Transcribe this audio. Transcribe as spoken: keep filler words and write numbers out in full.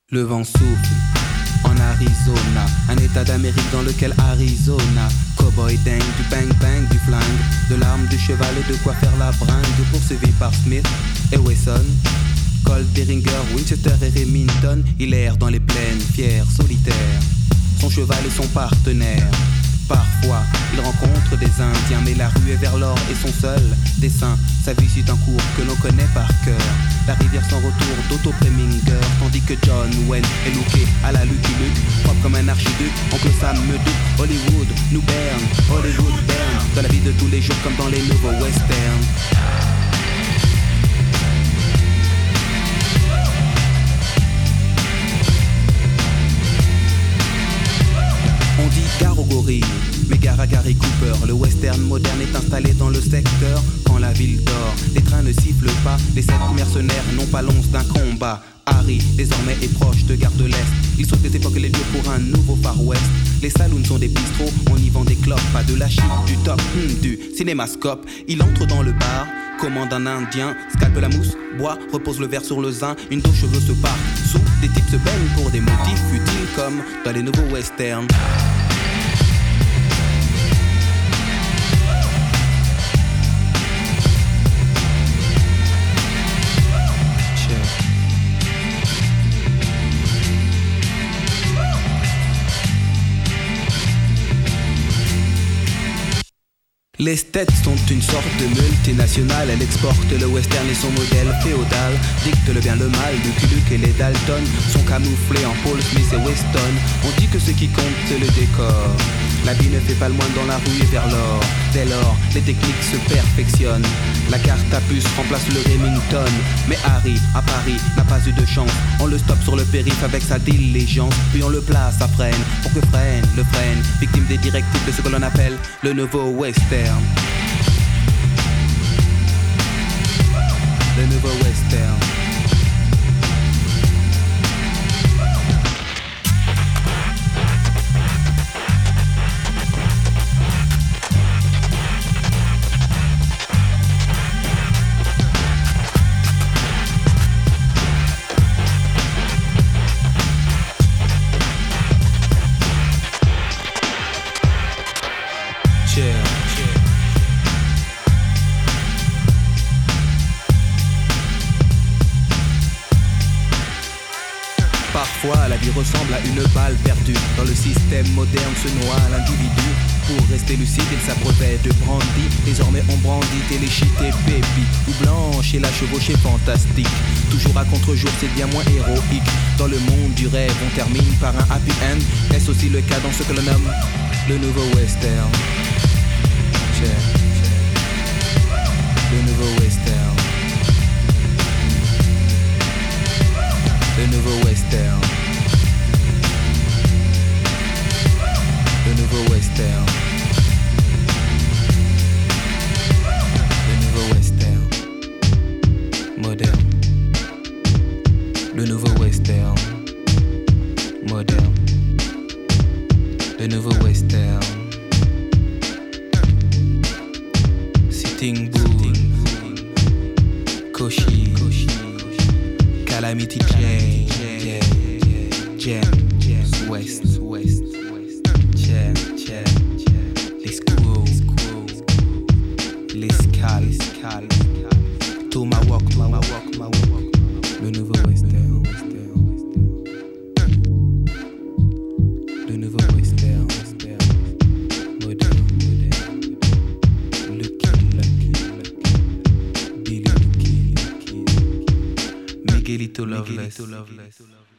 Le vent souffle en Arizona, un état d'Amérique dans lequel Arizona. Cowboy dingue, du bang bang, du flingue, de l'arme, du cheval et de quoi faire la bringue. Poursuivi par Smith et Wesson, Colt, Derringer, Winchester et Remington. Il erre dans les plaines, fier, solitaire, son cheval est son partenaire. Parfois, il rencontre des Indiens, mais la rue est vers l'or et son seul dessin. Sa vie suit un cours que l'on connaît par cœur. La rivière sans retour d'Otto Preminger, tandis que John Wayne est looké à la Lucky Luke, propre comme un archiduc. Oncle Sam me doute, Hollywood nous berne, Hollywood berne, dans la vie de tous les jours comme dans les nouveaux westerns. On dit gare aux gorilles, mais gare à Gary Cooper. Le western moderne est installé dans le secteur. Quand la ville dort, les trains ne sifflent pas. Les sept mercenaires n'ont pas l'once d'un combat. Harry, désormais, est proche de Gare de l'Est. Il sauve des époques les lieux pour un nouveau Far West. Les saloons sont des bistrots, on y vend des clopes. Pas de la chic, du top, hmm, du cinémascope. Il entre dans le bar, commande un indien, scalpe la mousse, boit, repose le verre sur le zin. Une dos cheveux se part sous, des types se baignent pour des motifs futiles comme dans les nouveaux westerns. Les States sont une sorte de multinationale. Elle exporte le western et son modèle féodal. Dicte le bien, le mal, Lucky Luke et les Dalton sont camouflés en Paul Smith et Weston. On dit que ce qui compte c'est le décor. La vie ne fait pas le moine dans la rue et vers l'or. Dès lors, les techniques se perfectionnent. La carte à puce remplace le Remington. Mais Harry, à Paris, n'a pas eu de chance. On le stoppe sur le périph' avec sa diligence. Puis on le place à freine, pour que freine, le freine. Victime des directives de ce que l'on appelle le nouveau western. Le nouveau western. Parfois, la vie ressemble à une balle perdue. Dans le système moderne se noie l'individu. Pour rester lucide, il s'abreuvait de brandy. Désormais, on brandit téléchite et baby. Ou blanche et la chevauchée fantastique. Toujours à contre-jour, c'est bien moins héroïque. Dans le monde du rêve, on termine par un happy end. Est-ce aussi le cas dans ce que l'on nomme le nouveau western? Check, check. Le nouveau western. Le nouveau western. Le nouveau western. Le nouveau western. Moderne. Le nouveau western. Moderne. Le nouveau western. Sitting Bull. Koshi. Calamity Jane, Jam, Jam, West, West, Jam, Jam, les Squirrels, les Scal, Tomahawk, Tomahawk, le nouveau western, le nouveau western, moderne, Lucky, Lucky, Billy, Lucky, Miguelito Loveless.